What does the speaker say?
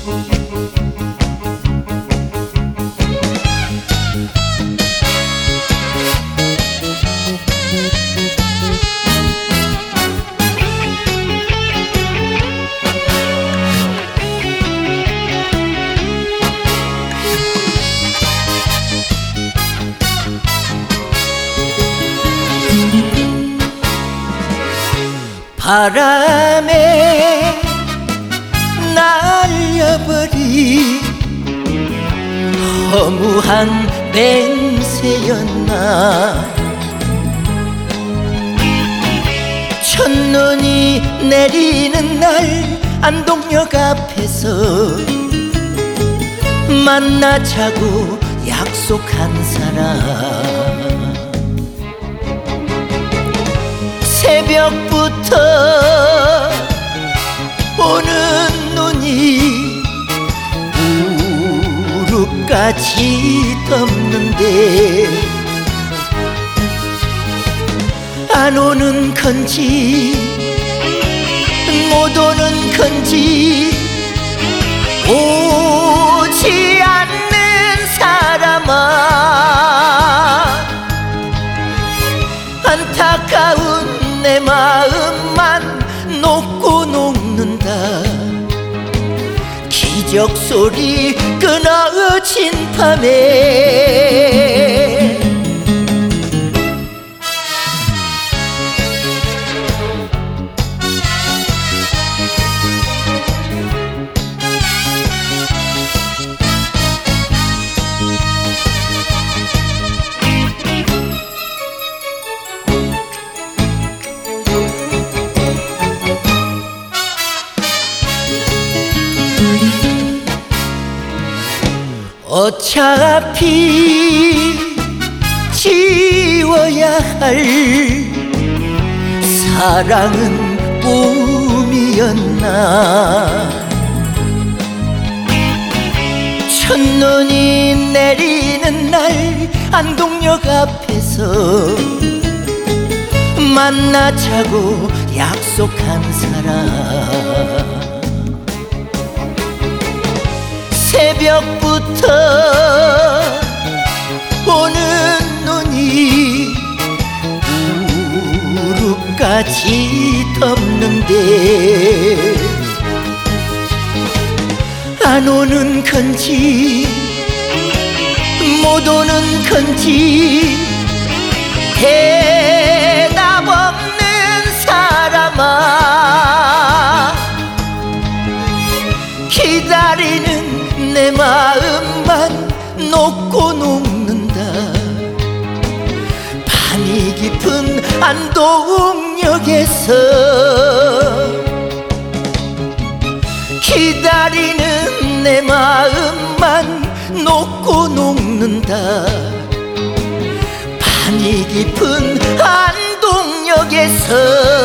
바람에 날려버린 허무한 맹세였나. 첫눈이 내리는 날 안동역 앞에서 만나자고 약속한 사람. 새벽부터 오는 눈이 무릎까지 덮는데 안 오는 건지 못 오는 건지 오지 않는 사람아. 안타까운 내 마음만 녹고 녹는다. 기적 소리 끊어진 밤에 어차피 지워야 할 사랑은 꿈이었나. 첫눈이 내리는 날 안동역 앞에서 만나자고 약속한 사람. 새벽부터 오는 눈이 무릎까지 덮는데 안 오는 건지 못 오는 건지 대답 없는 사람아. 기다리는 내 마음만 녹고 녹는다. 밤이 깊은 안동역에서 기다리는 내 마음만 녹고 녹는다. 밤이 깊은 안동역에서